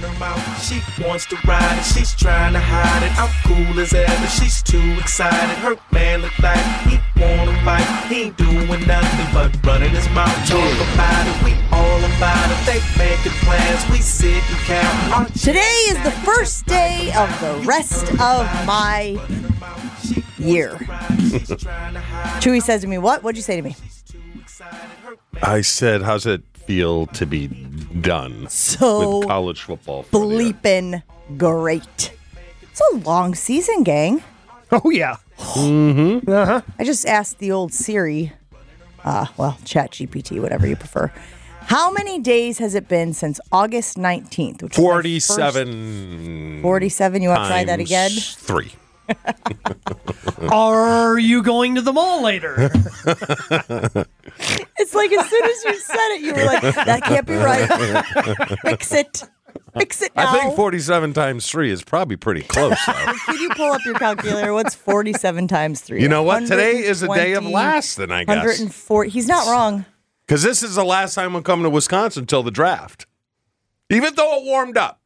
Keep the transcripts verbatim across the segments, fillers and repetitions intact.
her mouth. She wants to ride it, she's trying to hide it. I'm cool as ever, she's too excited. Her man look like he wanna fight. He ain't doing nothing but running his mouth. Talk about it, we all about it. They making plans, we sit and count. Today is the first day of the rest of my year. Chewy says to me, what? What'd you say to me? I said, how's it feel to be done So with college football? for the year? bleeping great. It's a long season, gang. Oh, yeah. Mm-hmm. Uh-huh. I just asked the old Siri, uh, well, Chat G P T, whatever you prefer. How many days has it been since August nineteenth? Which forty-seven. forty-seven. You want to try that again? Three. Are you going to the mall later? It's like as soon as you said it, you were like, that can't be right. Fix it. Fix it now. I think forty-seven times three is probably pretty close, though. Can you pull up your calculator? What's forty-seven times three? You know what? Today is a day of lasting, I guess. one hundred four. He's not wrong. Because this is the last time I'm coming to Wisconsin until the draft. Even though it warmed up.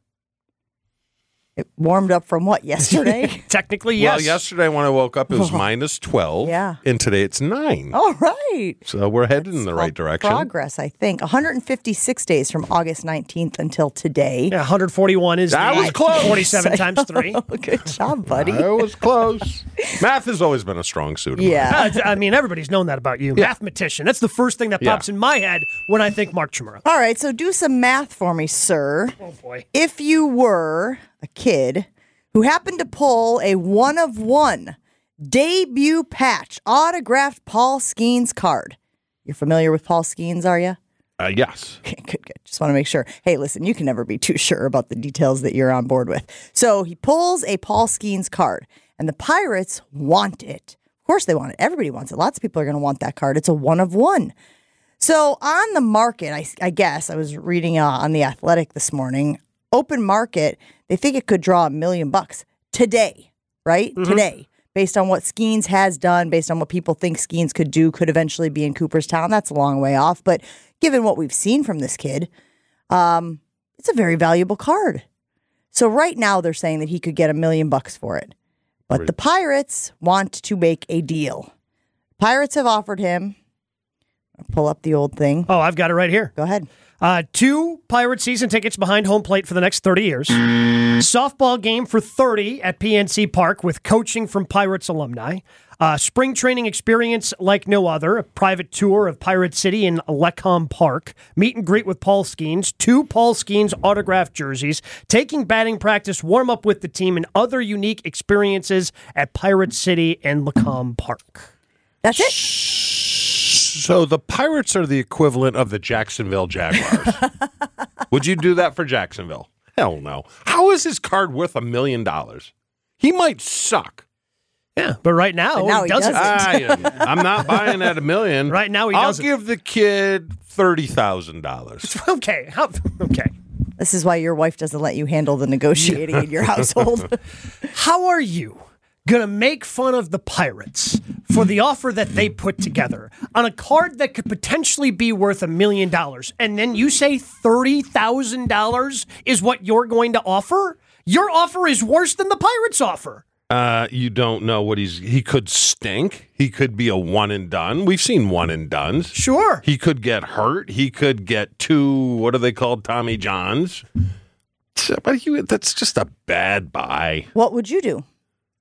It warmed up from what, yesterday? Technically, yes. Well, yesterday when I woke up, it was minus twelve. Yeah. And today it's nine. All right. So we're headed in the right direction. Progress, I think. one hundred fifty-six days from August nineteenth until today. Yeah, one hundred forty-one is That the was close. forty-seven times three. Good job, buddy. I was close. Math has always been a strong suit of mine. Yeah. Uh, I mean, everybody's known that about you. Yeah. Mathematician. That's the first thing that Yeah. pops in my head when I think Mark Chmura. All right, so do some math for me, sir. Oh, boy. If you were a kid who happened to pull a one-of-one debut patch autographed Paul Skeens card. You're familiar with Paul Skeens, are you? Uh, yes. Okay, good, good. Just want to make sure. Hey, listen, you can never be too sure about the details that you're on board with. So he pulls a Paul Skeens card, and the Pirates want it. Of course they want it. Everybody wants it. Lots of people are going to want that card. It's a one-of-one. So on the market, I, I guess, I was reading uh, on The Athletic this morning, open market, they think it could draw a million bucks today, right? Mm-hmm. Today, based on what Skeens has done, based on what people think Skeens could do, could eventually be in Cooperstown. That's a long way off. But given what we've seen from this kid, um, it's a very valuable card. So right now they're saying that he could get a million bucks for it. But Great. the Pirates want to make a deal. Pirates have offered him, I'll pull up the old thing. Oh, I've got it right here. Go ahead. Uh, two Pirate season tickets behind home plate for the next thirty years. Softball game for thirty at P N C Park with coaching from Pirates alumni. Uh, spring training experience like no other. A private tour of Pirate City in Lecom Park. Meet and greet with Paul Skeens. Two Paul Skeens autographed jerseys. Taking batting practice, warm up with the team, and other unique experiences at Pirate City and Lecom Park. That's it. So the Pirates are the equivalent of the Jacksonville Jaguars. Would you do that for Jacksonville? Hell no. How is his card worth a million dollars? He might suck. Yeah, but right now, But now he he doesn't. doesn't. I, I'm not buying at a million. Right now he I'll doesn't. give the kid thirty thousand dollars. Okay, how, okay. This is why your wife doesn't let you handle the negotiating in your household. How are you going to make fun of the Pirates for the offer that they put together on a card that could potentially be worth a million dollars, and then you say thirty thousand dollars is what you're going to offer? Your offer is worse than the Pirates' offer. Uh, you don't know what he's. He could stink. He could be a one and done. We've seen one and dones. Sure. He could get hurt. He could get two. What are they called? Tommy Johns. But he, that's just a bad buy. What would you do?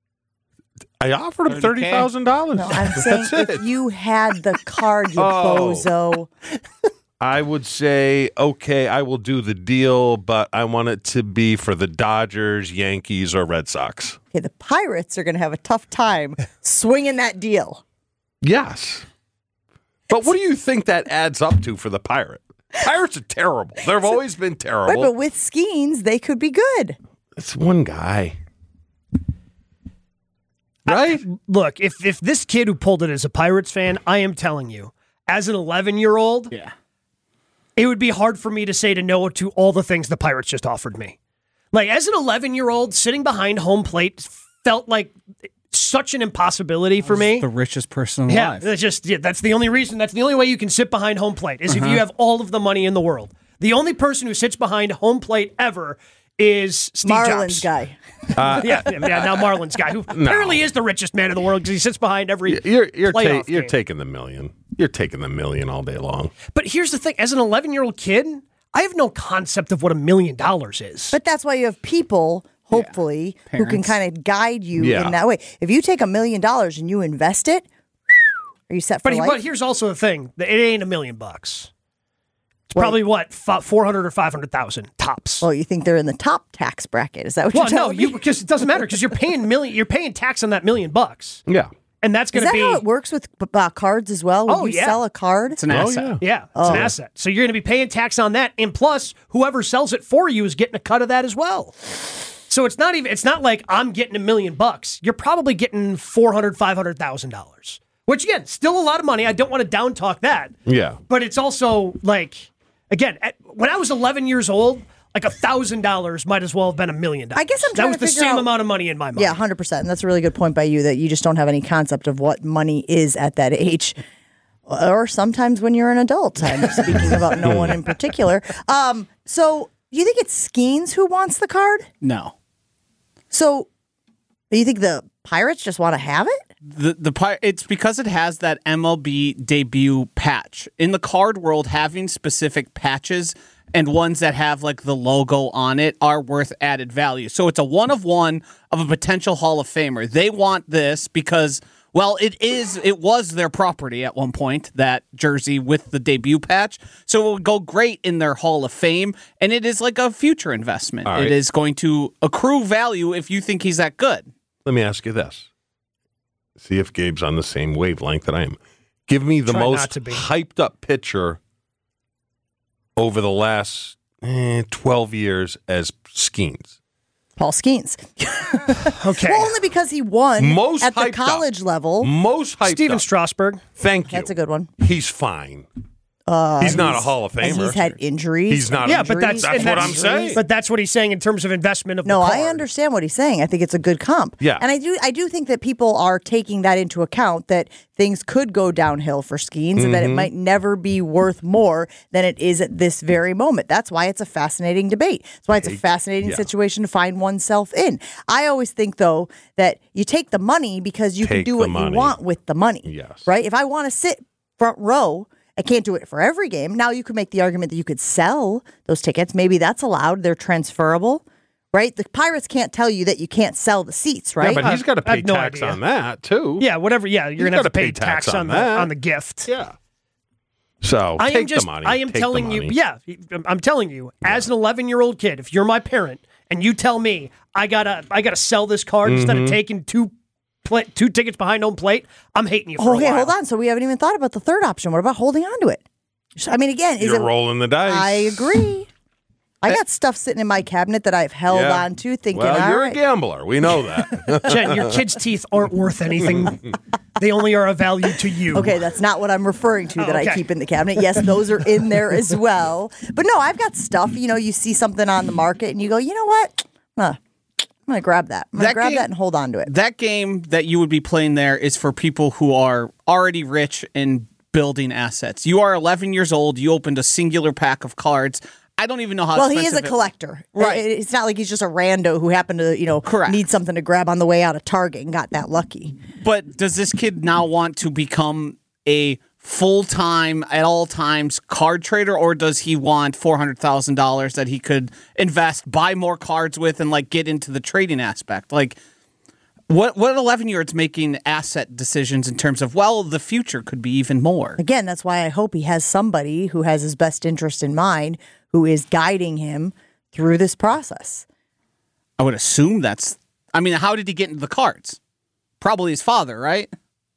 I offered him thirty thousand dollars. No, I'm saying That's if it. you had the card, you Oh. bozo. I would say, okay, I will do the deal, but I want it to be for the Dodgers, Yankees, or Red Sox. Okay, the Pirates are going to have a tough time swinging that deal. Yes. But what do you think that adds up to for the Pirate? Pirates are terrible. They've always been Right, terrible. but with Skeens, they could be good. It's one guy. Right? Look, if if this kid who pulled it is a Pirates fan, I am telling you, as an eleven-year-old, Yeah. it would be hard for me to say to no to all the things the Pirates just offered me. Like, as an eleven-year-old, sitting behind home plate felt like such an impossibility for me. The richest person Yeah, alive. that's just yeah, that's the only reason. That's the only way you can sit behind home plate is if you have all of the money in the world. The only person who sits behind home plate ever is Steve Marlins Jobs. guy. Uh, yeah, yeah, now Marlins guy, who No. apparently is the richest man in the world because he sits behind every You're you're, ta- playoff you're game. taking the million. You're taking the million all day long. But here's the thing: as an eleven-year-old kid, I have no concept of what a million dollars is. But that's why you have people, hopefully, who can Parents. kind of guide you Yeah. in that way. If you take a million dollars and you invest it, are you set for But, life? but here's also the thing: that it ain't a million bucks. It's probably what four hundred or five hundred thousand tops. Well, you think they're in the top tax bracket? Is that what Well, you're no, telling you me? because it doesn't matter because you're paying million, you're paying tax on that million bucks, Yeah. and that's Is going to that be how it works with uh, cards as well? When Oh, you yeah. sell a card, It's an Oh, asset. yeah. yeah, it's an asset. So you're going to be paying tax on that, and plus whoever sells it for you is getting a cut of that as well. So it's not even it's not like I'm getting a million bucks. You're probably getting four hundred, five hundred thousand dollars, which again, still a lot of money. I don't want to down talk that. Yeah. But it's also like, again, at, when I was eleven years old, like a thousand dollars might as well have been a million dollars. I guess I'm that trying was to the figure same out- amount of money in my mind. yeah, one hundred percent. And that's a really good point by you that you just don't have any concept of what money is at that age. Or sometimes when you're an adult. I'm speaking about no one in particular. Um, so do you think it's Skeens who wants the card? No. So do you think the Pirates just want to have it? The the Pir- it's because it has that M L B debut patch. In the card world, having specific patches and ones that have like the logo on it are worth added value. So it's a one of one of a potential Hall of Famer. They want this because, well, it is it was their property at one point, that jersey with the debut patch. So it would go great in their Hall of Fame, and it is like a future investment. All right. It is going to accrue value if you think he's that good. Let me ask you this. See if Gabe's on the same wavelength that I am. Give me the Try not most to be. hyped up pitcher over the last eh, twelve years as Skeens. Paul Skeens. Okay. Well, only because he won Most at the hyped college up. level. Most hyped Steven up. Strasburg. Thank you. That's a good one. He's fine. he's not a Hall of And Famer. he's had injuries. He's not- Yeah, but that's, injuries, That's and what that's I'm saying. But that's what he's saying in terms of investment of No, the I card. understand what he's saying. I think it's a good comp. Yeah. And I do I do think that people are taking that into account, that things could go downhill for Skeens and that Mm-hmm. it might never be worth more than it is at this very moment. That's why it's a fascinating debate. That's why it's a fascinating yeah. situation to find oneself in. I always think, though, that you take the money because you can Take do the what money. you want with the money. Yes. Right? If I want to sit front row, I can't do it for every game. Now you could make the argument that you could sell those tickets. Maybe that's allowed. They're transferable, right? The Pirates can't tell you that you can't sell the seats, right? Yeah, but he's got to I pay have no tax idea. on that too. Yeah, whatever. Yeah, you're He's gonna have to gotta pay, pay tax tax, on on the that. on the gift. Yeah. So I take am just. the money. I am Take the telling you. money. Yeah, I'm telling you. As an eleven year old kid, if you're my parent and you tell me I gotta I gotta sell this card instead Mm-hmm. of taking two pla two tickets behind home plate, I'm hating you for a Okay, while. hold on. So we haven't even thought about the third option. What about holding on to it? So, I mean, again, is You're it? rolling the dice. I agree. I got stuff sitting in my cabinet that I've held Yeah. on to, thinking, Well, all you're right. a gambler. We know that. Jen, your kids' teeth aren't worth anything. They only are of value to you. Okay, that's not what I'm referring to Oh, that I okay. keep in the cabinet. Yes, those are in there as well. But no, I've got stuff. You know, you see something on the market and you go, you know what? Huh, I'm going to grab that. I'm going to That grab game- that and hold on to it. That game that you would be playing there is for people who are already rich and building assets. You are eleven years old. You opened a singular pack of cards. I don't even know how. Well, he is a expensive it- collector. Right. It- It's not like he's just a rando who happened to, you know, Correct. need something to grab on the way out of Target and got that lucky. But does this kid now want to become a full-time, at all times, card trader, or does he want four hundred thousand dollars that he could invest, buy more cards with, and like get into the trading aspect? Like, what what eleven-year-old's making asset decisions in terms of, well, the future could be even more? Again, that's why I hope he has somebody who has his best interest in mind, who is guiding him through this process. I would assume that's. I mean, how did he get into the cards? Probably his father, right?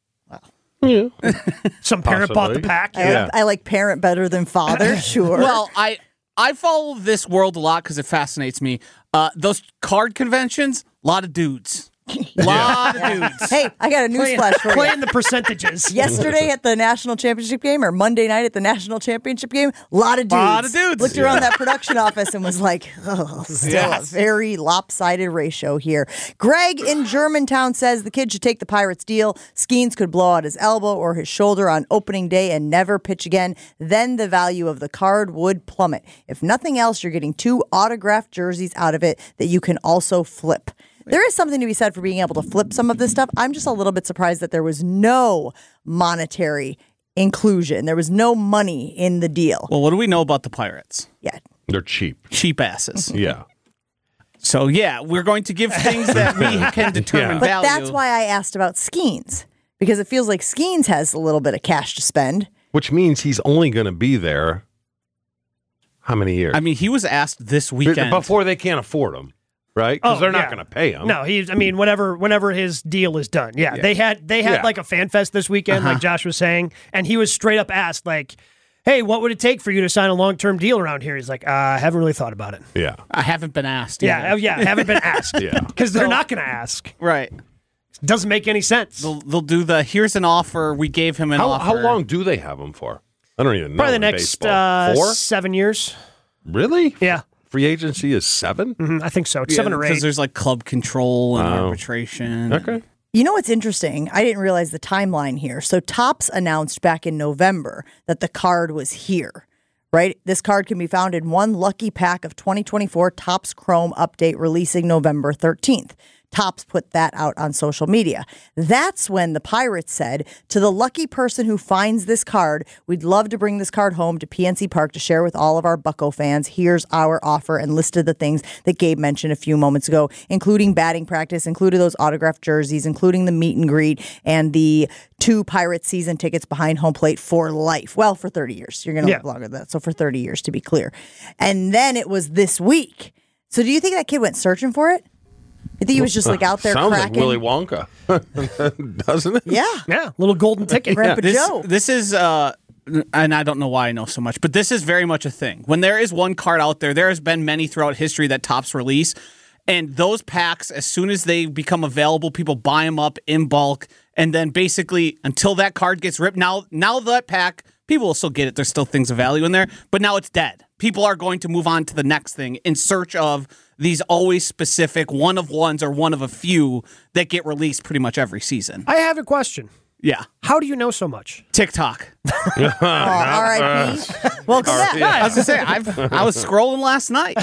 Some parent bought the Possibly. pack. I, Yeah. like, I like parent better than father, sure. Well, I I follow this world a lot because it fascinates me. Uh, those card conventions, a lot of dudes, A lot of dudes. Hey, I got a news flash for you. Playing the percentages. Yesterday at the national championship game, or Monday night at the national championship game, a lot of dudes, Lot of dudes. looked around that production office and was like, oh, still Yes. a very lopsided ratio here. Greg in Germantown says the kid should take the Pirates deal. Skeens could blow out his elbow or his shoulder on opening day and never pitch again. Then the value of the card would plummet. If nothing else, you're getting two autographed jerseys out of it that you can also flip. There is something to be said for being able to flip some of this stuff. I'm just a little bit surprised that there was no monetary inclusion. There was no money in the deal. Well, what do we know about the Pirates? Yeah. They're cheap. Cheap asses. Yeah. So, yeah, we're going to give things that we can determine Yeah. But value. that's why I asked about Skeens, because it feels like Skeens has a little bit of cash to spend. Which means he's only going to be there how many years? I mean, he was asked this weekend. Before they can't afford him, right? Because Oh, they're not yeah. going to pay him. No, he's. I mean, whenever whenever his deal is done, yeah, they had they had Yeah. like a fan fest this weekend, Uh-huh. like Josh was saying, and he was straight up asked like, "Hey, what would it take for you to sign a long term deal around here?" He's like, uh, "I haven't really thought about it." Yeah. I haven't been asked. Yeah, either. oh, yeah, haven't been asked. Yeah. because they're not going to ask. Right. Doesn't make any sense. They'll, they'll do the here's an offer. We gave him an How, offer. how long do they have him for? I don't even know. Probably the in next baseball. uh, Four? seven years. Really? Yeah, Free agency is seven? Mhm, I think so. It's Yeah, seven or Because eight. there's like club control and Oh. arbitration. Okay. You know what's interesting? I didn't realize the timeline here. So Topps announced back in November that the card was here, right? This card can be found in one lucky pack of twenty twenty-four Topps Chrome update releasing November thirteenth. Topps put that out on social media. That's when the Pirates said, to the lucky person who finds this card, we'd love to bring this card home to P N C Park to share with all of our Bucco fans. Here's our offer, and listed the things that Gabe mentioned a few moments ago, including batting practice, included those autographed jerseys, including the meet and greet, and the two Pirates season tickets behind home plate for life. Well, for thirty years. You're going to Yeah. live longer than that. So for thirty years, to be clear. And then it was this week. So do you think that kid went searching for it? You think he was just like out there Sounds cracking? like Willy Wonka, doesn't it? Yeah. yeah, little golden ticket. Grandpa This, Joe. this is, uh, and I don't know why I know so much, but this is very much a thing. When there is one card out there, there has been many throughout history that Topps release, and those packs, as soon as they become available, people buy them up in bulk, and then basically until that card gets ripped, now now that pack, people will still get it. There's still things of value in there, but now it's dead. People are going to move on to the next thing in search of these always specific one of ones or one of a few that get released pretty much every season. I have a question. Yeah. How do you know so much? TikTok. Oh, R I P Welcome back. I was gonna say I've, I was scrolling last night.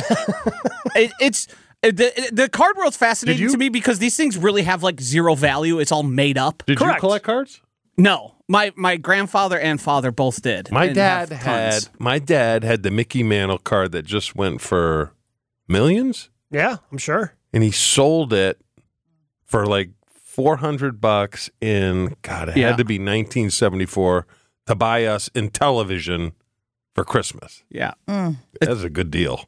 It, it's it, the the card world's fascinating Did you- to me because these things really have like zero value. It's all made up. Did Correct. you collect cards? No, my my grandfather and father both did. My and dad have had tons. my dad had the Mickey Mantle card that just went for millions, Yeah, I'm sure. and he sold it for like four hundred bucks in God. It Yeah. had to be nineteen seventy four to buy us in television for Christmas. Yeah, That's a good deal.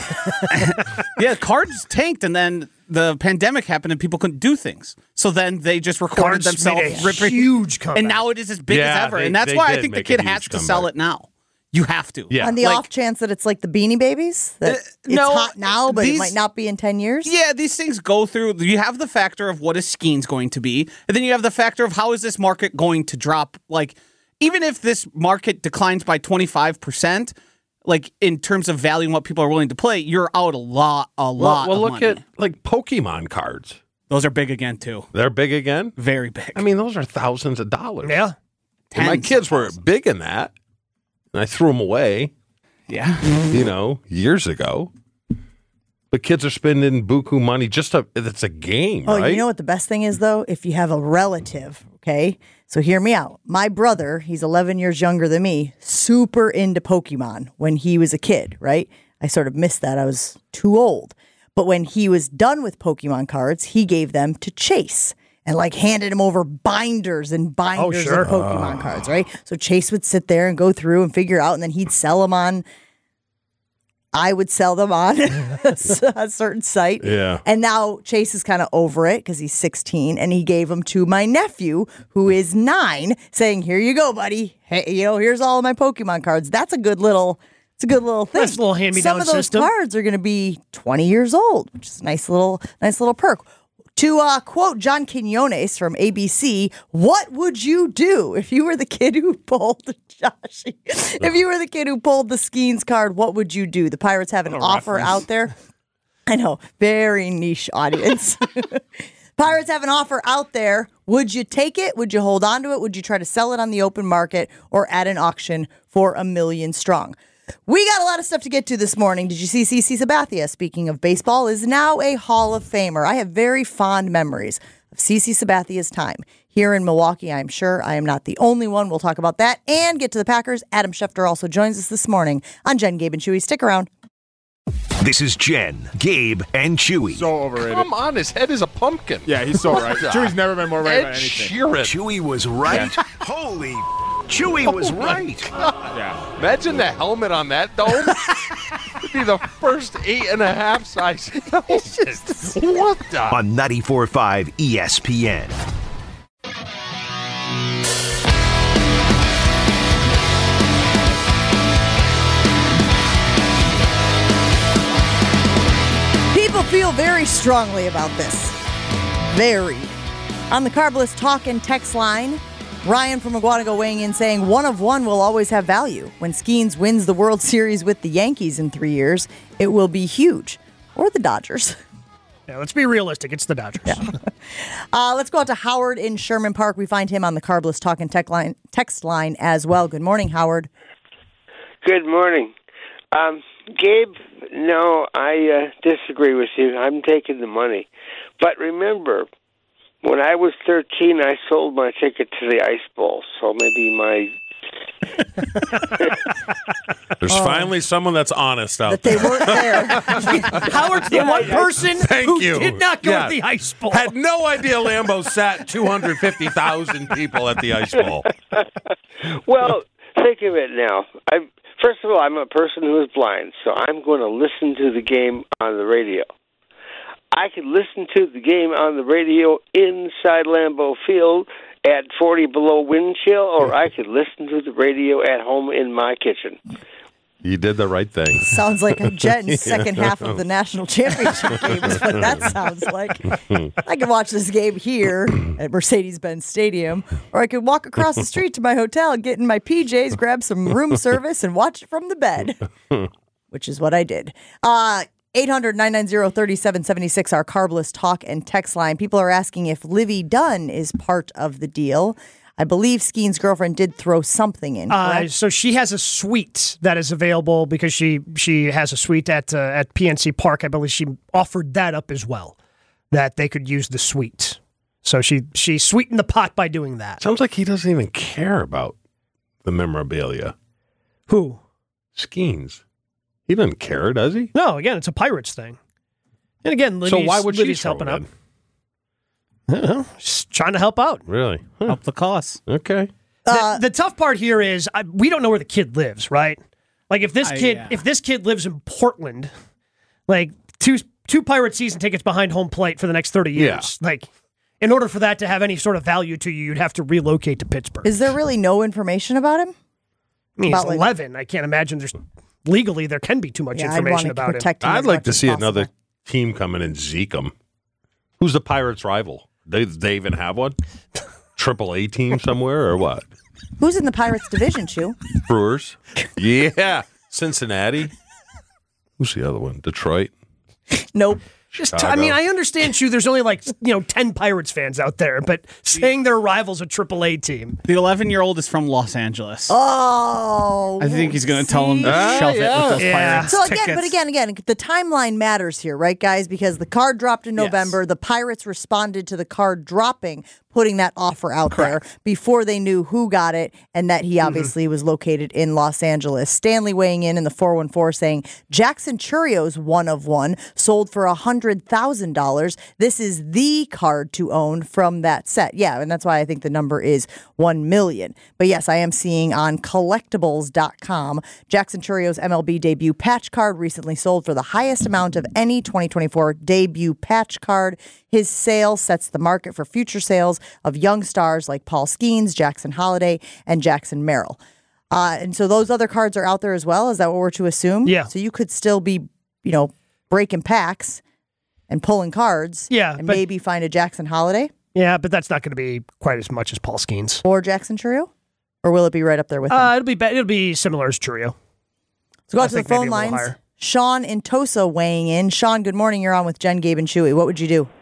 yeah. Cards tanked, and then the pandemic happened, and people couldn't do things. So then they just recorded Cards themselves made a ripping, huge comeback. and now it is as big Yeah, as ever. they- and that's they why I did think the make a kid huge has to sell comeback. it now. You have to. Yeah. On the Like- off chance that it's like the Beanie Babies, that Uh, it's no, hot now, but these- it might not be in ten years. Yeah, these things go through. You have the factor of what is Skeens going to be, and then you have the factor of how is this market going to drop. Like, even if this market declines by twenty-five percent, like in terms of value and what people are willing to play, you're out a lot, a Well, lot. well of look money. at like Pokemon cards. Those are big again too. They're big again. Very big. I mean, those are thousands of dollars. yeah. And my Tens of kids were thousands. big in that, and I threw them away. Yeah. You know, years ago. But kids are spending buku money just to, it's a game, Oh, right? you know what the best thing is, though? If you have a relative, okay? So hear me out. My brother, he's eleven years younger than me, super into Pokemon when he was a kid, right? I sort of missed that. I was too old. But when he was done with Pokemon cards, he gave them to Chase and like handed him over binders and binders sure. of Pokemon cards, right? So Chase would sit there and go through and figure out, and then he'd sell them on. I would sell them on a certain site. Yeah. And now Chase is kind of over it because he's sixteen, and he gave them to my nephew, who is nine, saying, "Here you go, buddy. Hey, you know, here's all of my Pokemon cards." That's a good little. It's a good little thing. That's a little hand-me-down Some of those system. cards are going to be twenty years old, which is a nice little, nice little perk. To uh, quote John Quinones from A B C, what would you do if you were the kid who pulled, Joshy, if you were the kid who pulled the Skeens card, what would you do? The Pirates have an offer reference. out there. I know, very niche audience. Pirates have an offer out there. Would you take it? Would you hold on to it? Would you try to sell it on the open market or at an auction for a million strong? We got a lot of stuff to get to this morning. Did you see CeCe Sabathia, speaking of baseball, is now a Hall of Famer? I have very fond memories of CeCe Sabathia's time here in Milwaukee. I'm sure I am not the only one. We'll talk about that and get to the Packers. Adam Schefter also joins us this morning on Jen, Gabe, and Chewy. Stick around. This is Jen, Gabe, and Chewy. So overrated. Come on, his head is a pumpkin. Yeah, he's so right. Chewy's never been more right Ed about anything. Sheeran. Chewy was right. Holy, Chewy was right. Yeah. Imagine the helmet on that dome. It'd be the first eight and a half size dome. What the? On ninety-four point five E S P N. People feel very strongly about this. Very. On the Carbless talk and text line, Ryan from McGuanago weighing in saying one of one will always have value. When Skeens wins the World Series with the Yankees in three years, it will be huge. Or the Dodgers. Yeah, let's be realistic. It's the Dodgers. Yeah. uh, let's go out to Howard in Sherman Park. We find him on the Carbless talk and text line, text line as well. Good morning, Howard. Good morning. Um, Gabe, no, I uh, disagree with you. I'm taking the money. But remember, when I was thirteen, I sold my ticket to the Ice Bowl. So maybe my... There's finally someone that's honest out That they there. weren't there. Howard's the one person Thank who you. did not go Yeah. to the Ice Bowl. Had no idea Lambeau sat two hundred fifty thousand people at the Ice Bowl. Well, think of it now. I First of all, I'm a person who is blind, so I'm going to listen to the game on the radio. I could listen to the game on the radio inside Lambeau Field at forty below wind chill, or I could listen to the radio at home in my kitchen. You did the right thing. Sounds like a Jen's second half of the national championship game is what that sounds like. I could watch this game here at Mercedes-Benz Stadium, or I could walk across the street to my hotel, get in my P Js, grab some room service, and watch it from the bed, which is what I did. Uh, eight hundred, nine nine zero, three seven seven six, our Carbless talk and text line. People are asking if Livy Dunn is part of the deal. I believe Skeen's girlfriend did throw something in. Uh, so she has a suite that is available because she she has a suite at uh, at P N C Park. I believe she offered that up as well, that they could use the suite. So she she sweetened the pot by doing that. Sounds like he doesn't even care about the memorabilia. Who? Skeens. He doesn't care, does he? No, again, it's a Pirates thing. And again, Livy's, So why would she Livy's throw helping it out. in? I don't know, just trying to help out. Really? Huh. Up the cost. Okay. Uh, the, the tough part here is I, we don't know where the kid lives, right? Like if this I- kid yeah. if this kid lives in Portland, like two two Pirate season tickets behind home plate for the next thirty years, like in order for that to have any sort of value to you, you'd have to relocate to Pittsburgh. Is there really no information about him? I mean, he's about, like- eleven. I can't imagine there's legally there can be too much Yeah, I'd want information to about him. protect him. I'd as like much to as see possible. another team come in and zeke him. Who's the Pirates' rival? They, they even have one? Triple A team somewhere or what? Who's in the Pirates division, Chew? Brewers? Yeah. Cincinnati? Who's the other one? Detroit? Nope. Just, t- I mean, I understand you. There's only like you know ten Pirates fans out there, but saying their rival's a triple A team. The eleven-year-old is from Los Angeles. Oh. I think he's going to tell him to Ah, shelve yeah. it with those Yeah. Pirates So again, tickets. but again, again, the timeline matters here, right, guys? Because the card dropped in Yes. November. The Pirates responded to the card dropping, putting that offer out there before they knew who got it and that he obviously was located in Los Angeles. Stanley weighing in in the four one four saying, Jackson Churio's one of one sold for one hundred thousand dollars. This is the card to own from that set. Yeah, and that's why I think the number is one million. But yes, I am seeing on collectibles dot com, Jackson Churio's M L B debut patch card recently sold for the highest amount of any twenty twenty-four debut patch card. His sale sets the market for future sales of young stars like Paul Skeens, Jackson Holliday, and Jackson Merrill. Uh, and so those other cards are out there as well. Is that what we're to assume? Yeah. So you could still be, you know, breaking packs and pulling cards. Yeah, and but- maybe find a Jackson Holiday Yeah, but that's not going to be quite as much as Paul Skeens. or Jackson Chourio, or will it be right up there with him? Uh, it'll be be- it'll be similar as Chourio. Let's go out I to the think maybe phone a little lines. higher. Sean in Tosa weighing in. Sean, good morning. You're on with Jen, Gabe, and Chewy. What would you do?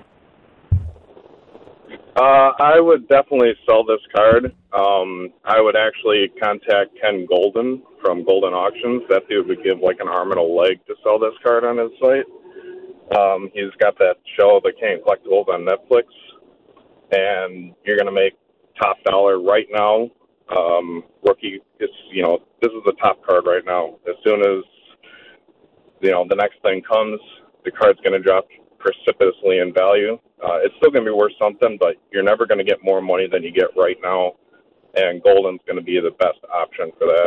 Uh, I would definitely sell this card. Um, I would actually contact Ken Golden from Golden Auctions. That dude would give like an arm and a leg to sell this card on his site. Um, he's got that show, The Kane Collectibles, on Netflix, and you're going to make top dollar right now. Um, rookie, it's, you know, this is the top card right now. As soon as, you know, the next thing comes, the card's going to drop precipitously in value. Uh, it's still going to be worth something, but you're never going to get more money than you get right now, and Golden's going to be the best option for that.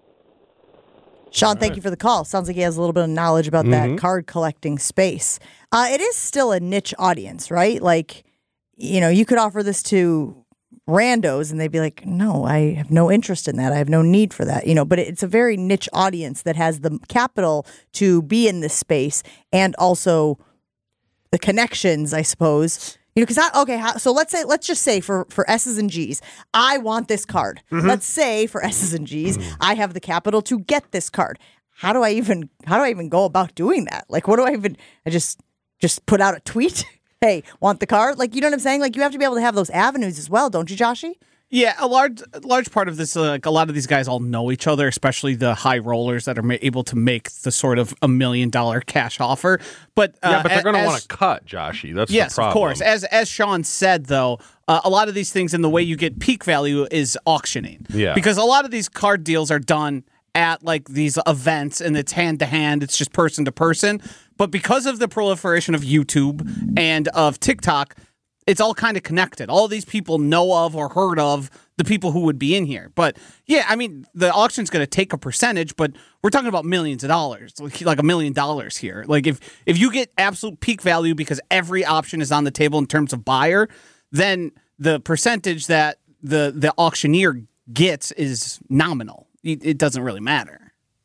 Sean, thank you for the call. Sounds like he has a little bit of knowledge about Mm-hmm. that card collecting space. Uh, it is still a niche audience, right? Like, you know, you could offer this to randos and they'd be like, no, I have no interest in that. I have no need for that, you know, but it's a very niche audience that has the capital to be in this space and also the connections, I suppose. You know, because I, okay, how, so let's say, let's just say for, for S's and G's, I want this card. Mm-hmm. Let's say for S's and G's, I have the capital to get this card. How do I even, how do I even go about doing that? Like, what do I even, I just, just put out a tweet? Hey, want the card? Like, you know what I'm saying? Like, you have to be able to have those avenues as well, don't you, Joshy? Yeah, a large a large part of this, uh, like a lot of these guys all know each other, especially the high rollers that are ma- able to make the sort of a million dollar cash offer. But uh, yeah, but they're going to as- want to cut, Joshy. That's yes, the problem. of course. As as Sean said, though, uh, a lot of these things and the way you get peak value is auctioning. Yeah. Because a lot of these card deals are done at like these events and it's hand to hand, it's just person to person. But because of the proliferation of YouTube and of TikTok, it's all kind of connected. All of these people know of or heard of the people who would be in here. But yeah, I mean, the auction's going to take a percentage, but we're talking about millions of dollars, like a million dollars here. Like if if you get absolute peak value because every option is on the table in terms of buyer, then the percentage that the the auctioneer gets is nominal. It, it doesn't really matter.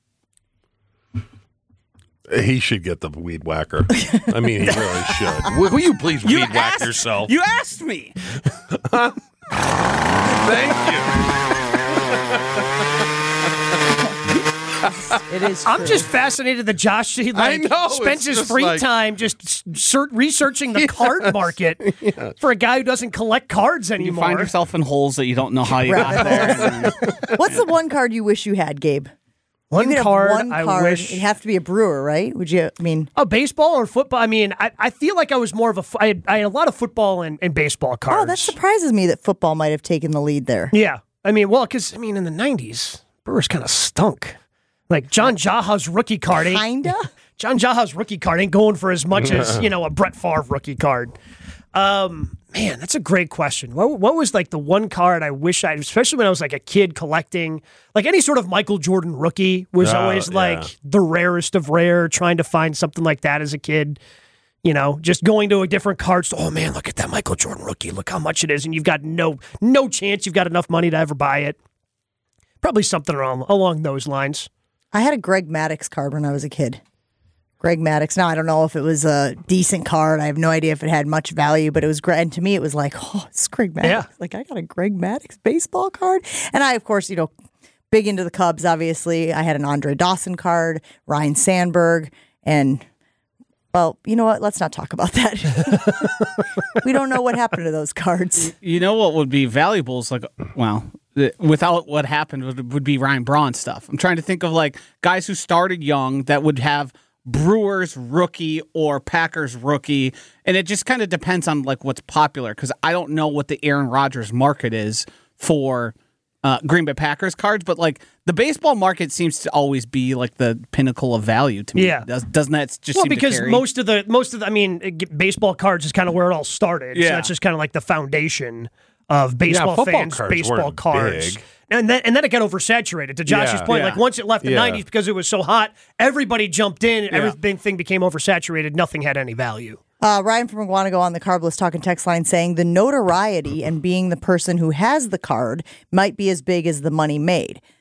He should get the weed whacker. I mean, he really should. Will, will you please weed whack asked, yourself? You asked me. Thank you. It is I'm true. just fascinated that Josh he, like, I know, spends it's his just free like- time just ser- researching the card market for a guy who doesn't collect cards You anymore. find yourself in holes that you don't know how you got there. and then- What's the one card you wish you had, Gabe? one you could have card one I card. wish. It'd have to be a brewer, right? Would you, I mean... Oh, baseball or football? I mean, I, I feel like I was more of a. f- I had, I had a lot of football and, and baseball cards. Oh, that surprises me that football might have taken the lead there. Yeah. I mean, well, because, I mean, in the nineties, Brewers kind of stunk. Like, John Jaha's rookie card ain't. Kinda? John Jaha's rookie card ain't going for as much as, you know, a Brett Favre rookie card. Um, man, that's a great question. What, what was, like, the one card I wish I, especially when I was, like, a kid collecting, like, any sort of Michael Jordan rookie was Oh, always, yeah. like, the rarest of rare, trying to find something like that as a kid. You know, just going to a different card store. Oh, man, look at that Michael Jordan rookie. Look how much it is. And you've got no no chance you've got enough money to ever buy it. Probably something along, along those lines. I had a Greg Maddux card when I was a kid. Greg Maddux. Now, I don't know if it was a decent card. I have no idea if it had much value, but it was great. And to me, it was like, oh, it's Greg Maddux. Yeah. Like, I got a Greg Maddux baseball card. And I, of course, you know, big into the Cubs, obviously. I had an Andre Dawson card, Ryan Sandberg, and, well, you know what? Let's not talk about that. We don't know what happened to those cards. You know what would be valuable is like, well, the- without what happened would, would be Ryan Braun stuff. I'm trying to think of like guys who started young that would have Brewers rookie or Packers rookie, and it just kind of depends on like what's popular because I don't know what the Aaron Rodgers market is for uh, Green Bay Packers cards, but like the baseball market seems to always be like the pinnacle of value to me. Yeah. Does, doesn't that just Well, seem to because carry? most of the, most of the, I mean, it- baseball cards is kind of where it all started. So Yeah. that's just kind of like the foundation of baseball football fans, cards baseball weren't cards. big. And then, and then it got oversaturated. To Josh's Yeah. point, Yeah. like once it left the Yeah. nineties because it was so hot, everybody jumped in and Yeah. everything became oversaturated. Nothing had any value. Uh, Ryan from Iguanago on the Carbless Talking text line saying the notoriety and being the person who has the card might be as big as the money made.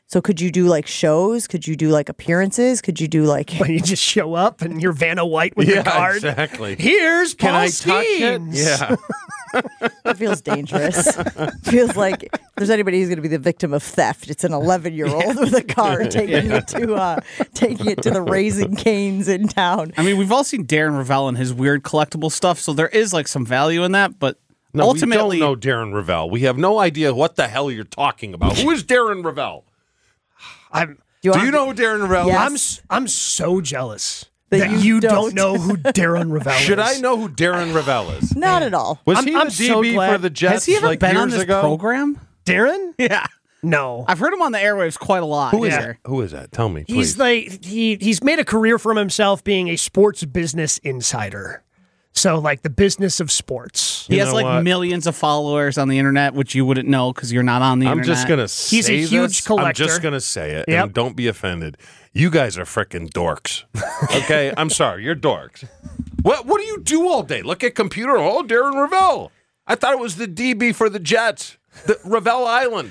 So could you do like shows? Could you do like appearances? Could you do like When you just show up and you're Vanna White with Yeah, your card. exactly. Here's Paul Can I touch it? Skeens. Yeah. That feels dangerous. Feels like if there's anybody who's going to be the victim of theft, it's an eleven-year-old with a car taking it to uh, taking it to the Raising Cane's in town. I mean, we've all seen Darren Ravel and his weird collectible stuff, so there is like some value in that. But No, ultimately, we don't know Darren Ravel. We have no idea what the hell you're talking about. Who is Darren Ravel? I'm, Do you, Do you know who Darren Ravel Yes. is? I'm, s- I'm so jealous That that, you you, don't. don't. know who Darren Ravel is. Should I know who Darren Ravel is? Not at all. Was I'm- he I'm the so D B glad- for the Jets has he ever like been years on this ago? program? Darren? Yeah. No. I've heard him on the airwaves quite a lot. Who is Yeah. that? Who is that? Tell me, please. He's like he he's made a career for himself being a sports business insider. So like the business of sports. He You has know like what? millions of followers on the internet, which you wouldn't know because you're not on the I'm internet. just gonna say He's a huge this. collector. I'm just gonna say it, Yep. and don't be offended. You guys are frickin' dorks. Okay, I'm sorry, you're dorks. What What do you do all day? Look at computer. Oh, Darren Ravel. I thought it was the D B for the Jets, the Ravel Island.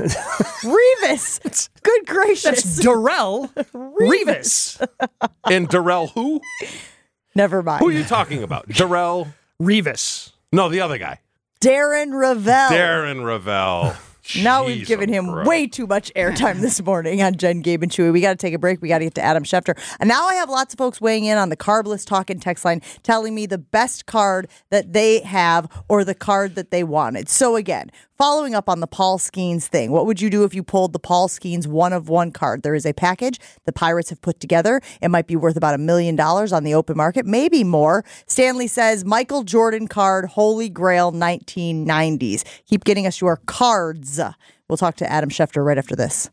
Revis. Good gracious. That's Darrell Revis. And Darrell, who? Never mind. Who are you talking about? Darrell? Revis. No, the other guy. Darren Ravel. Darren Ravel. Now we've Jeez, given I'm him gross. way too much airtime this morning on Jen, Gabe, and Chewy. We got to take a break. We got to get to Adam Schefter. And now I have lots of folks weighing in on the Carbless Talk and text line, telling me the best card that they have or the card that they wanted. So again, following up on the Paul Skeens thing, what would you do if you pulled the Paul Skeens one of one card? There is a package the Pirates have put together. It might be worth about a million dollars on the open market, maybe more. Stanley says Michael Jordan card, Holy Grail nineteen nineties. Keep getting us your cards. We'll talk to Adam Schefter right after this.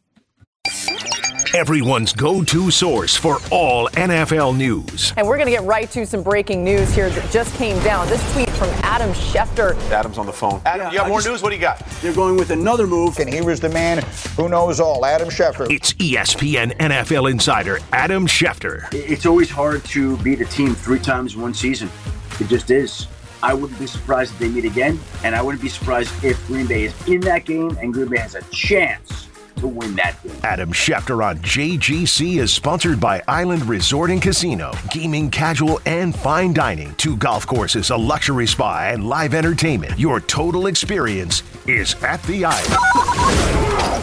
Everyone's go-to source for all N F L news. And we're going to get right to some breaking news here that just came down. This tweet from Adam Schefter. Adam's on the phone. Adam, you got more news? What do you got? They're going with another move. And he was the man who knows all, Adam Schefter. It's E S P N N F L insider Adam Schefter. It's always hard to beat a team three times in one season. It just is. I wouldn't be surprised if they meet again, and I wouldn't be surprised if Green Bay is in that game and Green Bay has a chance to win that game. Adam Schefter on J G C is sponsored by Island Resort and Casino. Gaming, casual, and fine dining. Two golf courses, a luxury spa, and live entertainment. Your total experience is at the Island.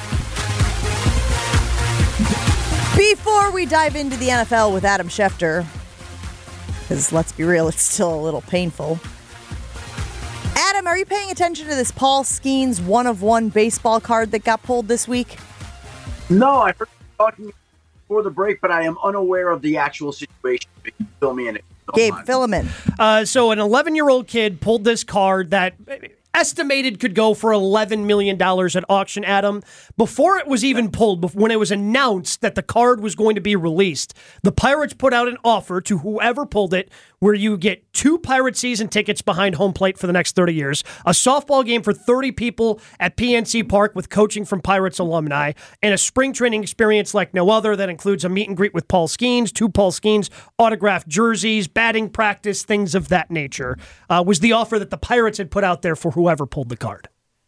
Before we dive into the N F L with Adam Schefter, because let's be real, it's still a little painful. Adam, are you paying attention to this Paul Skeens one of one baseball card that got pulled this week? No, I heard you talking before the break, but I am unaware of the actual situation. Fill me in. If you don't Gabe, mind. fill him in. Uh, so an eleven-year-old kid pulled this card that estimated could go for eleven million dollars at auction, Adam. Before it was even pulled, when it was announced that the card was going to be released, the Pirates put out an offer to whoever pulled it where you get two Pirate season tickets behind home plate for the next thirty years, a softball game for thirty people at P N C Park with coaching from Pirates alumni, and a spring training experience like no other that includes a meet and greet with Paul Skeens, two Paul Skeens autographed jerseys, batting practice, things of that nature, uh, was the offer that the Pirates had put out there for whoever pulled the card.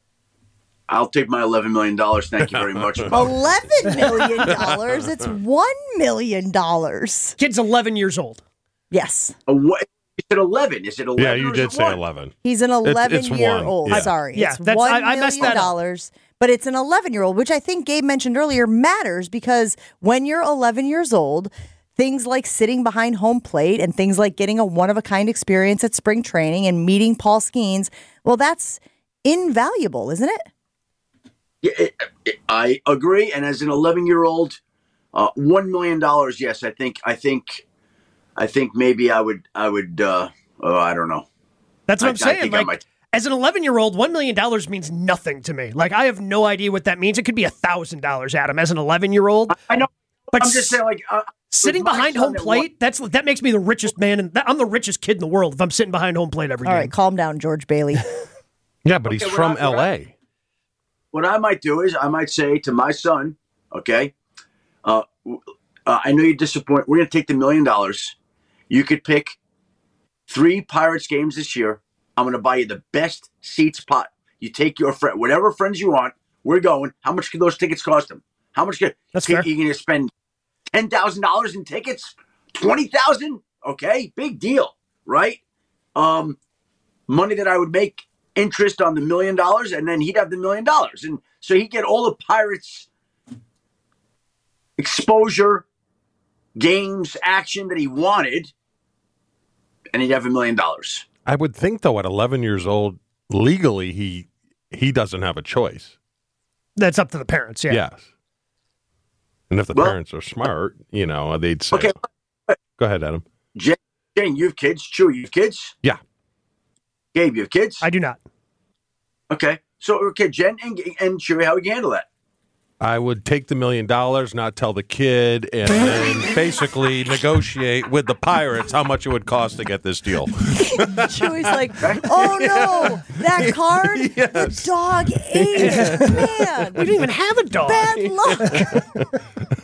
I'll take my eleven million dollars. Thank you very much. eleven million dollars? It's one million dollars. Kid's eleven years old. Yes. Uh, what, is it eleven? Is it eleven? Yeah, you or is did it say one? eleven. He's an It's- eleven it's year one. old. Yeah. Sorry. Yeah, it's that's- one I- I messed million that up. dollars. But it's an eleven year old, which I think Gabe mentioned earlier matters because when you're eleven years old, things like sitting behind home plate and things like getting a one of a kind experience at spring training and meeting Paul Skeens, well, that's invaluable, isn't it? Yeah, it, it, I agree. And as an eleven-year-old, uh, one million dollars. Yes, I think. I think. I think maybe I would. I would. Uh, oh, I don't know. That's what I- I'm I saying. think I Like, might- as an eleven-year-old, one million dollars means nothing to me. Like, I have no idea what that means. It could be one thousand dollars, Adam, as an eleven-year-old. I know. But I'm just saying, like uh, sitting with my behind son home that plate, that's that makes me the richest man, and I'm the richest kid in the world if I'm sitting behind home plate every All game. right, calm down, George Bailey. Yeah, but he's Okay, what from I- what L I- A. What I might do is I might say to my son, okay, uh, uh, I know you're disappointed. We're going to take the million dollars. You could pick three Pirates games this year. I'm going to buy you the best seats pot. You take your friend, whatever friends you want. We're going. How much can those tickets cost them? How much? Can, That's can, fair. You going to spend ten thousand dollars in tickets? twenty thousand dollars? Okay, big deal, right? Um, money that I would make interest on the million dollars, and then he'd have the million dollars. And so he'd get all the Pirates exposure, games, action that he wanted, and he'd have a million dollars. I would think, though, at eleven years old, legally, he he doesn't have a choice. That's up to the parents, yeah. Yes. And if the Well- parents are smart, you know, they'd say, Okay. Go ahead, Adam. Jane, Jane, you have kids. Chew, you have kids? Yeah. Gabe, you have kids? I do not. Okay. So, okay, Jen and, and Chewy, how would you handle that? I would take the million dollars, not tell the kid, and then basically negotiate with the Pirates how much it would cost to get this deal. Chewy's like, oh no, that card, the dog ate it. Man, We didn't even have a dog. bad luck.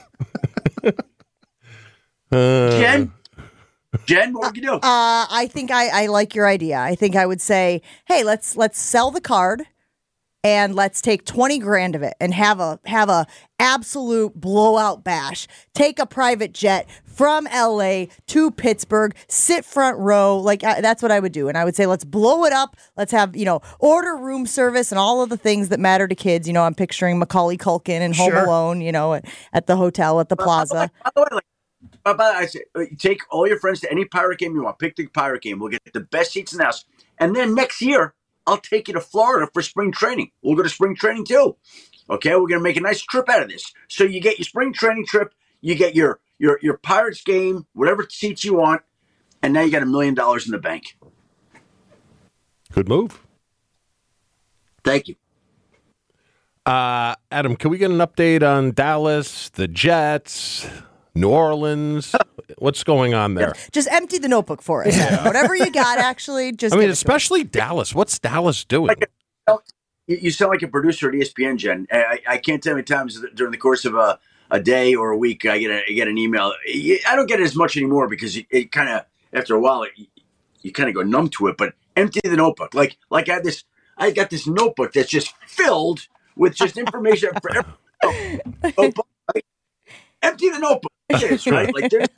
Uh, Jen? Jen, what would you do? Uh, I think I, I like your idea. I think I would say, hey, let's let's sell the card and let's take twenty grand of it and have a have a absolute blowout bash. Take a private jet from L A to Pittsburgh, sit front row. Like uh, that's what I would do. And I would say, let's blow it up. Let's have, you know, order room service and all of the things that matter to kids. You know, I'm picturing Macaulay Culkin and Home Sure. Alone, you know, at, at the hotel at the plaza. By the way, like, by the way, I say, uh, you take all your friends to any Pirate game you want. Pick the Pirate game. We'll get the best seats in the house. And then next year, I'll take you to Florida for spring training. We'll go to spring training too. Okay, we're gonna make a nice trip out of this. So you get your spring training trip, you get your your your Pirates game, whatever seats you want, and now you got a million dollars in the bank. Good move. Thank you. Uh, Adam, can we get an update on Dallas, the Jets, New Orleans? What's going on there? Just empty the notebook for us. Adam. Whatever you got, actually, just I mean, give it to us. especially Dallas. What's Dallas doing? You, you sound like a producer at E S P N, Jen. I, I can't tell how many times during the course of a, a day or a week I get a, I get an email. I don't get it as much anymore because it, it kind of after a while it, you kind of go numb to it. But empty the notebook. Like like I had this. I got this notebook that's just filled with just information for every notebook. Like, empty the notebook. It is, right? Like there's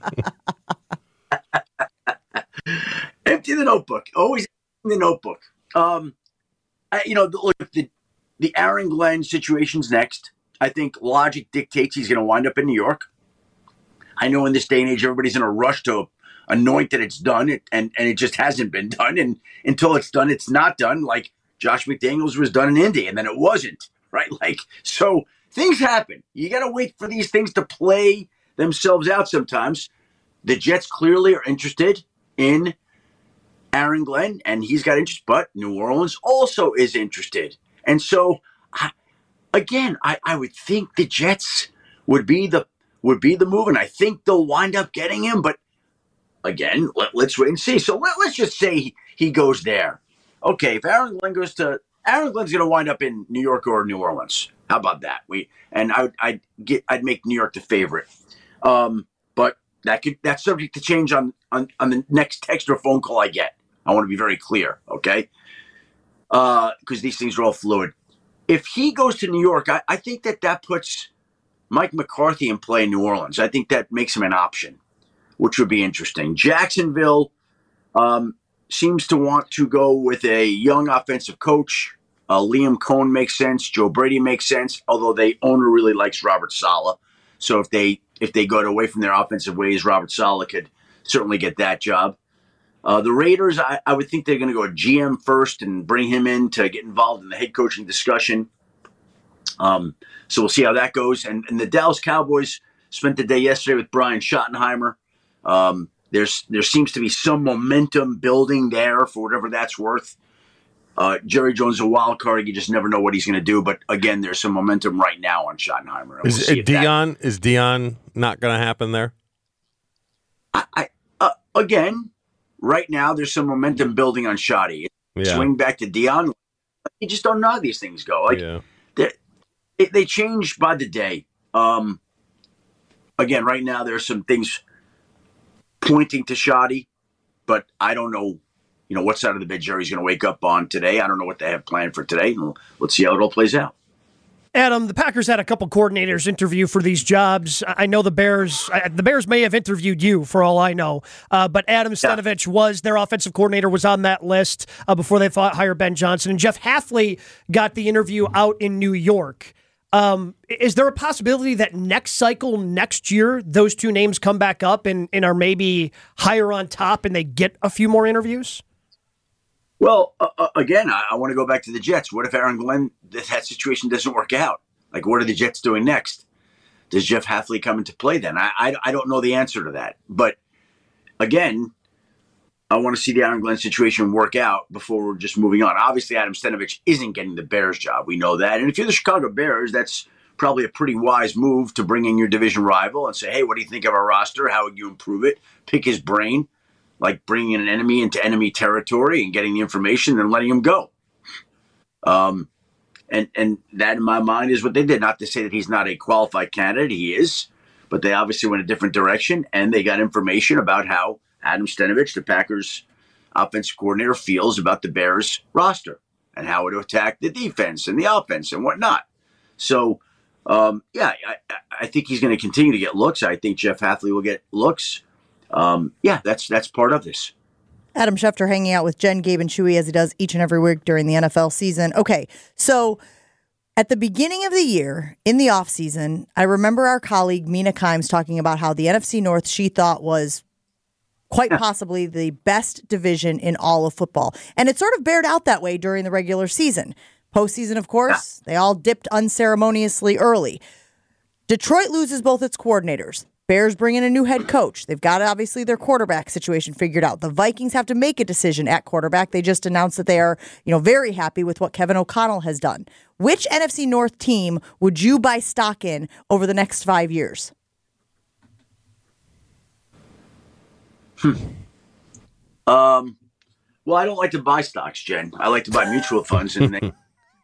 empty the notebook. Always empty the notebook. Um, I, you know, the, look, the the Aaron Glenn situation's next. I think logic dictates he's going to wind up in New York. I know in this day and age, everybody's in a rush to anoint that it's done, it, and and it just hasn't been done. And until it's done, it's not done. Like Josh McDaniels was done in Indy, and then it wasn't. Right? Like so, things happen. You got to wait for these things to play themselves out. Sometimes the Jets clearly are interested in Aaron Glenn, and he's got interest, but New Orleans also is interested. And so, I, again, I, I would think the Jets would be the would be the move, and I think they'll wind up getting him. But again, let, let's wait and see. So let, let's just say he, he goes there. Okay, if Aaron Glenn goes to Aaron Glenn's going to wind up in New York or New Orleans. How about that? We and I would I'd get I'd make New York the favorite. Um, but that could that's subject to change on, on on the next text or phone call I get. I want to be very clear, okay? Because uh, these things are all fluid. If he goes to New York, I, I think that that puts Mike McCarthy in play in New Orleans. I think that makes him an option, which would be interesting. Jacksonville um, seems to want to go with a young offensive coach. Uh, Liam Cohn makes sense. Joe Brady makes sense, although the owner really likes Robert Saleh. So if they if they go away from their offensive ways, Robert Saleh could certainly get that job. Uh, the Raiders, I, I would think they're going to go G M first and bring him in to get involved in the head coaching discussion. Um, so we'll see how that goes. And, and the Dallas Cowboys spent the day yesterday with Brian Schottenheimer. Um, there's there seems to be some momentum building there for whatever that's worth. Uh, Jerry Jones is a wild card. You just never know what he's going to do. But again, there's some momentum right now on Schottenheimer. And Is we'll see if that- Dion is Dion not going to happen there? I, I uh, again, right now there's some momentum building on Shotty. Yeah. Swing back to Dion. You just don't know how these things go. Like Yeah. they, they change by the day. Um, again, right now there's some things pointing to Shotty, but I don't know. You know what side of the bed Jerry's going to wake up on today. I don't know what they have planned for today. And let's see how it all plays out. Adam, the Packers had a couple coordinators interview for these jobs. I know the Bears, the Bears may have interviewed you for all I know, uh, but Adam Stenavich was their offensive coordinator, was on that list uh, before they fought, hired Ben Johnson. And Jeff Hafley got the interview out in New York. Um, is there a possibility that next cycle, next year, those two names come back up and, and are maybe higher on top and they get a few more interviews? Well, uh, again, I, I want to go back to the Jets. What if Aaron Glenn, that, that situation doesn't work out? Like, what are the Jets doing next? Does Jeff Hafley come into play then? I, I, I don't know the answer to that. But, again, I want to see the Aaron Glenn situation work out before we're just moving on. Obviously, Adam Stenavich isn't getting the Bears job. We know that. And if you're the Chicago Bears, that's probably a pretty wise move to bring in your division rival and say, hey, what do you think of our roster? How would you improve it? Pick his brain. Like bringing an enemy into enemy territory and getting the information and letting him go. Um, and and that, in my mind, is what they did. Not to say that he's not a qualified candidate. He is. But they obviously went a different direction, and they got information about how Adam Stenavich, the Packers' offensive coordinator, feels about the Bears' roster and how it will attack the defense and the offense and whatnot. So, um, yeah, I, I think he's going to continue to get looks. I think Jeff Hafley will get looks. Um, yeah, that's that's part of this. Adam Schefter hanging out with Jen, Gabe, and Chewy as he does each and every week during the N F L season. Okay, so at the beginning of the year, in the offseason, I remember our colleague Mina Kimes talking about how the N F C North she thought was quite possibly the best division in all of football. And it sort of bared out that way during the regular season. Postseason, of course, they all dipped unceremoniously early. Detroit loses both its coordinators. Bears bring in a new head coach. They've got, obviously, their quarterback situation figured out. The Vikings have to make a decision at quarterback. They just announced that they are, you know, very happy with what Kevin O'Connell has done. Which N F C North team would you buy stock in over the next five years? Hmm. Um. Well, I don't like to buy stocks, Jen. I like to buy mutual funds, and they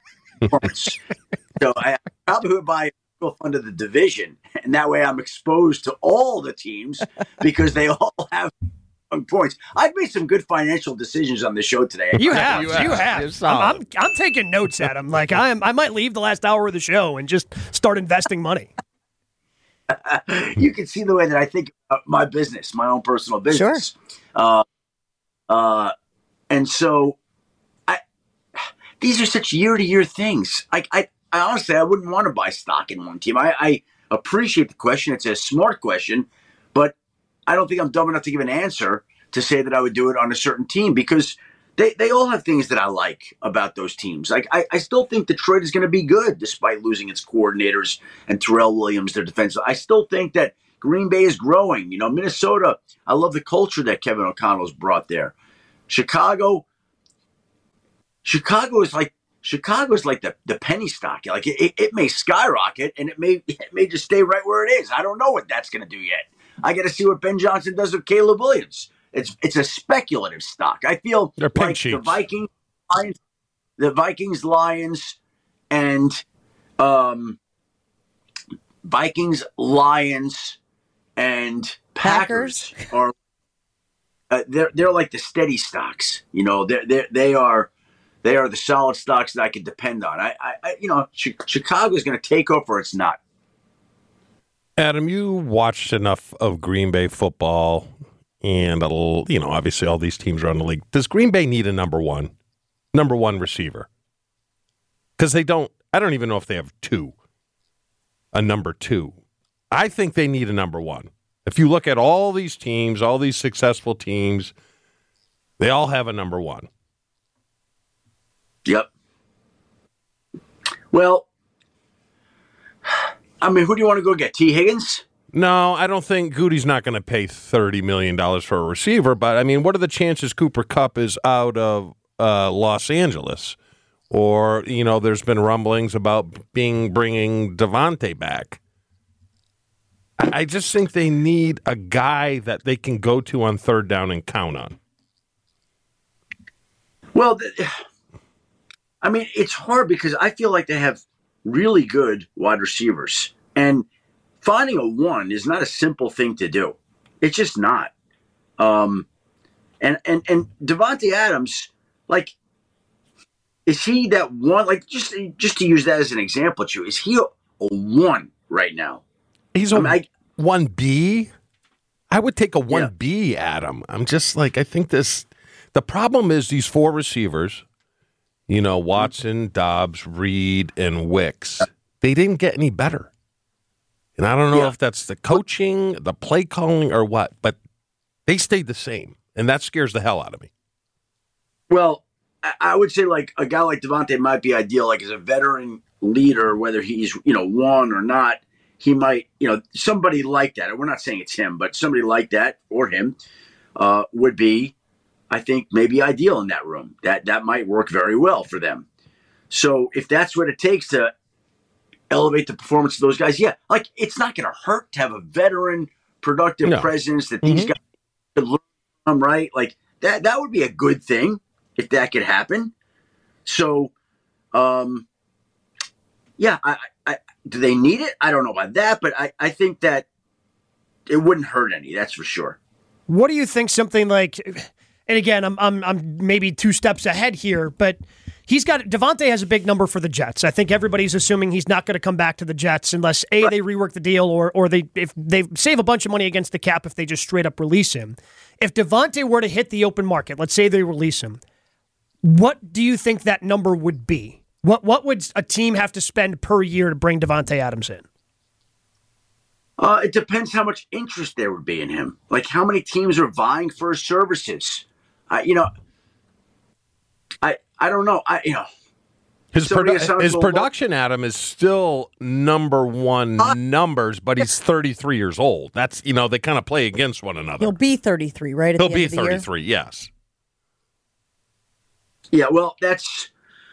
so I probably would buy fund of the division, and that way I'm exposed to all the teams because they all have points. I've made some good financial decisions on the show today. You have, you have. You have. I'm, I'm, I'm taking notes, Adam. Like I'm, I might leave the last hour of the show and just start investing money. You can see the way that I think about my business, my own personal business. Sure. Uh, uh, and so, I these are such year-to-year things. I, I I honestly, I wouldn't want to buy stock in one team. I, I appreciate the question. It's a smart question, but I don't think I'm dumb enough to give an answer to say that I would do it on a certain team because they, they all have things that I like about those teams. Like I, I still think Detroit is going to be good despite losing its coordinators and Terrell Williams, their defense. I still think that Green Bay is growing. You know, Minnesota, I love the culture that Kevin O'Connell's brought there. Chicago, Chicago is like, Chicago is like the, the penny stock. Like it, it may skyrocket and it may it may just stay right where it is. I don't know what that's going to do yet. I got to see what Ben Johnson does with Caleb Williams. It's it's a speculative stock. I feel They're like sheets. the Vikings, Lions, the Vikings, Lions, and um, Vikings, Lions, and Packers, Packers. are uh, they're they're like the steady stocks. You know, they they they are. They are the solid stocks that I can depend on. I, I you know, Chicago is going to take over or it's not. Adam, you watched enough of Green Bay football, and a little, you know, obviously all these teams around the league. Does Green Bay need a number one, number one receiver? Because they don't. I don't even know if they have two. A number two. I think they need a number one. If you look at all these teams, all these successful teams, they all have a number one. Yep. Well, I mean, who do you want to go get? T. Higgins? No, I don't think Goody's not going to pay thirty million dollars for a receiver, but I mean, what are the chances Cooper Kupp is out of uh, Los Angeles? Or, you know, there's been rumblings about being bringing Devontae back. I, I just think they need a guy that they can go to on third down and count on. Well, the, I mean, it's hard because I feel like they have really good wide receivers. And finding a one is not a simple thing to do. It's just not. Um, and, and, and Devontae Adams, like, is he that one? Like just just to use that as an example, Chew, is he a, a one right now? He's a I mean, I, one B. I would take a one B, yeah. Adam. I'm just like I think this. The problem is these four receivers. You know, Watson, Dobbs, Reed, and Wicks. They didn't get any better. And I don't know yeah. if that's the coaching, the play calling, or what, but they stayed the same. And that scares the hell out of me. Well, I would say like a guy like Davante might be ideal, like as a veteran leader, whether he's, you know, one or not, he might, you know, somebody like that. And we're not saying it's him, but somebody like that or him uh, would be, I think, maybe ideal in that room. That that might work very well for them. So if that's what it takes to elevate the performance of those guys, yeah, like it's not going to hurt to have a veteran, productive no. presence that these mm-hmm. guys could learn from, right? Like that that would be a good thing if that could happen. So, um, yeah, I, I, do they need it? I don't know about that, but I, I think that it wouldn't hurt any. That's for sure. What do you think? Something like. And again, I'm I'm I'm maybe two steps ahead here, but he's got Davante has a big number for the Jets. I think everybody's assuming he's not going to come back to the Jets unless A, right. they rework the deal, or or they if they save a bunch of money against the cap if they just straight up release him. If Davante were to hit the open market, let's say they release him, what do you think that number would be? What what would a team have to spend per year to bring Davante Adams in? Uh, it depends how much interest there would be in him. Like how many teams are vying for his services. I, you know, I I don't know. I you know, his produ- his production, low. Adam, is still number one uh, numbers, but he's thirty-three years old. That's you know they kind of play against one another. He'll be thirty-three, right? At He'll the be end of the thirty-three. Year? Yes. Yeah. Well, that's.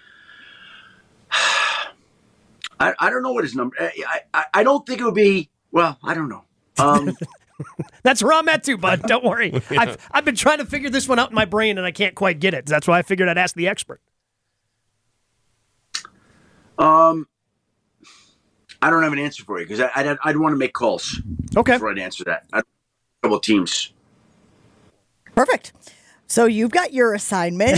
I I don't know what his number. I I, I don't think it would be. Well, I don't know. Um, That's where I'm at too, bud. Don't worry. Yeah. I've, I've been trying to figure this one out in my brain, and I can't quite get it. That's why I figured I'd ask the expert. Um, I don't have an answer for you because I'd, I'd, I'd want to make calls. Okay. Before I'd answer that. I'd couple teams. Perfect. So you've got your assignment.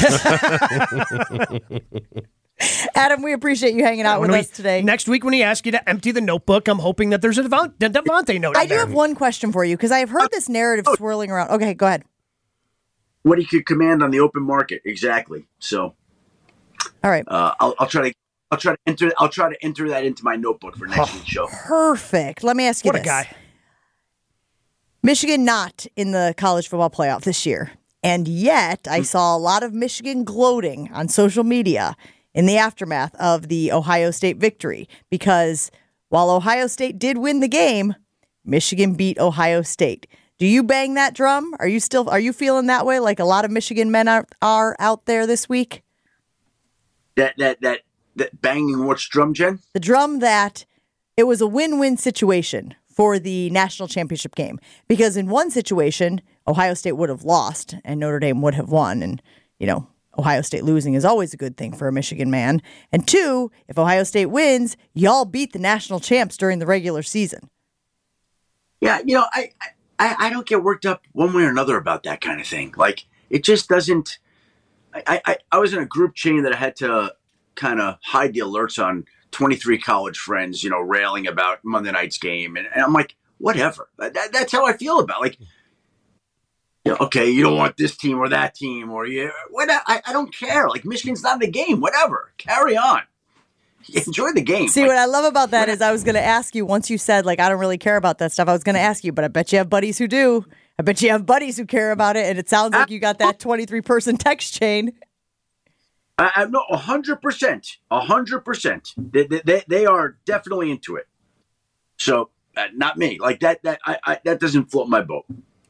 Adam, we appreciate you hanging out with we, us today. Next week when he asks you to empty the notebook, I'm hoping that there's a Davante, Davante note. I do there. have one question for you because I have heard this narrative swirling around. Okay, go ahead. What he could command on the open market, exactly. So, all right, uh, I'll, I'll try to, I'll try to enter, I'll try to enter that into my notebook for next week's show. Perfect. Let me ask you what this: What a guy! Michigan not in the college football playoff this year, and yet I saw a lot of Michigan gloating on social media in the aftermath of the Ohio State victory, because while Ohio State did win the game, Michigan beat Ohio State. Do you bang that drum? Are you still are you feeling that way like a lot of Michigan men are, are out there this week? That that that that banging which drum, Jen? The drum that it was a win-win situation for the national championship game, because in one situation Ohio State would have lost and Notre Dame would have won, and you know, Ohio State losing is always a good thing for a Michigan man. And two, if Ohio State wins, y'all beat the national champs during the regular season. Yeah, you know, I, I, I don't get worked up one way or another about that kind of thing. Like, it just doesn't. I, I, I was in a group chain that I had to kind of hide the alerts on twenty-three college friends, you know, railing about Monday night's game. And, and I'm like, whatever. That, that's how I feel about it. Like, you know, okay, you don't want this team or that team or you. What? I, I don't care. Like, Michigan's not in the game. Whatever. Carry on. Enjoy the game. See, like, what I love about that is I was going to ask you, once you said, like, I don't really care about that stuff, I was going to ask you, but I bet you have buddies who do. I bet you have buddies who care about it, and it sounds like you got that twenty-three person text chain. I, I no, one hundred percent. one hundred percent. They, they, they are definitely into it. So, uh, not me. Like, that that I, I that doesn't float my boat.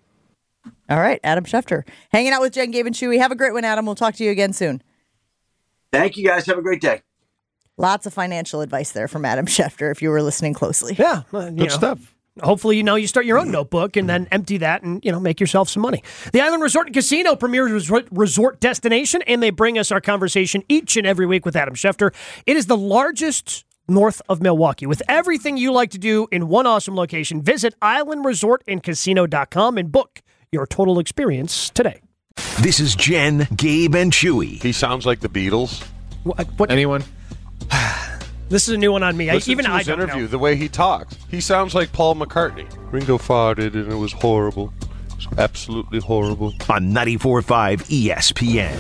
All right, Adam Schefter. Hanging out with Jen, Gabe, and Chewy. Have a great one, Adam. We'll talk to you again soon. Thank you, guys. Have a great day. Lots of financial advice there from Adam Schefter, if you were listening closely. Yeah. Well, Good know, stuff. Hopefully, you know, you start your own notebook and then empty that and, you know, make yourself some money. The Island Resort and Casino premieres resort, resort destination, and they bring us our conversation each and every week with Adam Schefter. It is the largest north of Milwaukee. With everything you like to do in one awesome location, visit island resort and casino dot com and book your total experience today. This is Jen, Gabe, and Chewy. He sounds like the Beatles. What? what? Anyone? This is a new one on me. I, Listen even to I his don't interview, know. the way he talks. He sounds like Paul McCartney. Ringo farted and it was horrible. It was absolutely horrible. On ninety-four point five E S P N.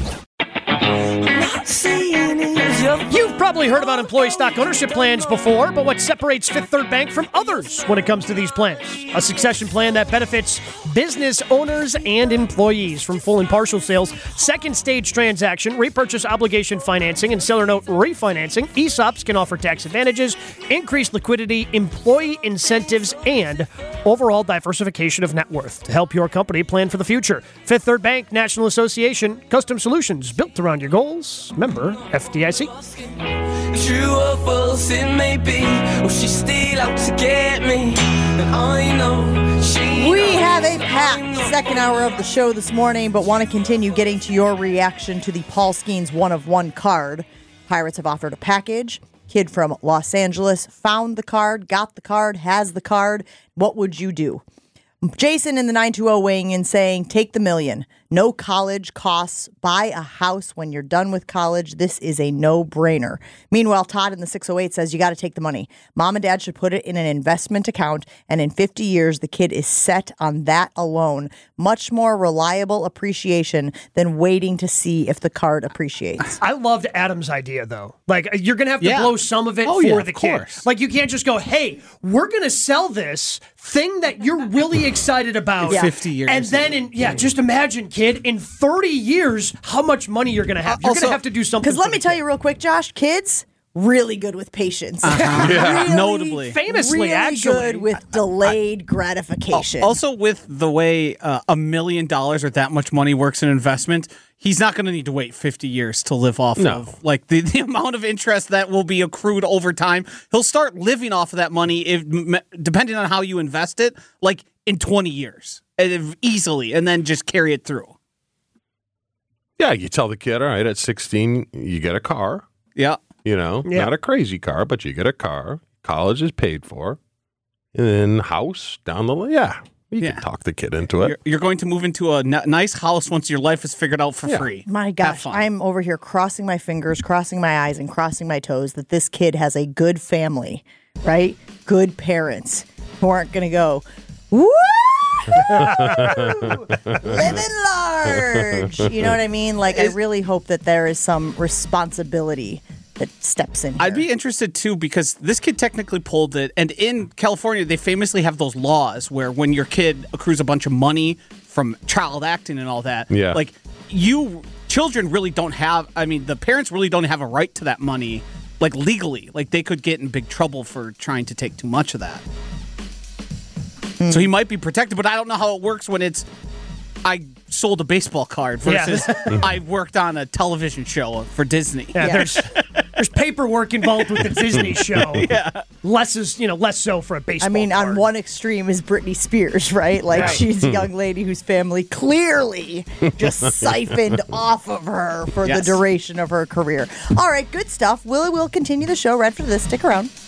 You've probably heard about employee stock ownership plans before, but what separates Fifth Third Bank from others when it comes to these plans? A succession plan that benefits business owners and employees from full and partial sales, second stage transaction, repurchase obligation financing, and seller note refinancing. E S O Ps can offer tax advantages, increased liquidity, employee incentives, and overall diversification of net worth to help your company plan for the future. Fifth Third Bank, National Association, custom solutions built around your goals. Member F D I C. True or false it may be, or she's still out to get me, and I know she We have a packed second hour of the show this morning, but want to continue getting to your reaction to the Paul Skeens one of one card. Pirates have offered a package. Kid from Los Angeles found the card, got the card, has the card. What would you do? Jason in the nine two zero weighing in saying, take the million. No college costs. Buy a house when you're done with college. This is a no-brainer. Meanwhile, Todd in the six oh eight says, you got to take the money. Mom and dad should put it in an investment account, and in fifty years, the kid is set on that alone. Much more reliable appreciation than waiting to see if the card appreciates. I loved Adam's idea, though. Like, you're going to have to Yeah. blow some of it Oh, for yeah, the of kid. course. Like, you can't just go, hey, we're going to sell this thing that you're really excited about. In fifty years. And then, in yeah, just imagine, kid, in thirty years, how much money you're going to have. You're going Also- to have to do something. Because let for me the tell kid. you real quick, Josh, kids, really good with patience. Yeah. Really, Notably. Famously, really actually. good with delayed gratification. Also, with the way uh, a million dollars or that much money works in investment, he's not going to need to wait fifty years to live off No. of. Like, the, the amount of interest that will be accrued over time, he'll start living off of that money, if, m- depending on how you invest it, like in twenty years, if, easily, and then just carry it through. Yeah, you tell the kid, all right, at sixteen, you get a car. Yeah. You know, Yeah. not a crazy car, but you get a car. College is paid for. And then house down the line. Yeah, you Yeah. can talk the kid into it. You're, you're going to move into a n- nice house once your life is figured out for Yeah. free. My Have gosh, fun. I'm over here crossing my fingers, crossing my eyes, and crossing my toes that this kid has a good family, right? Good parents who aren't going to go, woo! Living large. You know what I mean? Like, I really hope that there is some responsibility that steps in here. I'd be interested too because this kid technically pulled it, and in California they famously have those laws where when your kid accrues a bunch of money from child acting and all that, Yeah. like you children really don't have. I mean, the parents really don't have a right to that money, like legally. Like they could get in big trouble for trying to take too much of that. So he might be protected, but I don't know how it works when it's I sold a baseball card versus I worked on a television show for Disney. Yeah, there's there's paperwork involved with the Disney show. Yeah. Less is, you know, less so for a baseball I mean, card. on one extreme is Britney Spears, right? Like, Right. she's a young lady whose family clearly just siphoned off of her for Yes. the duration of her career. All right, good stuff. Willie will continue the show right after this. Stick around.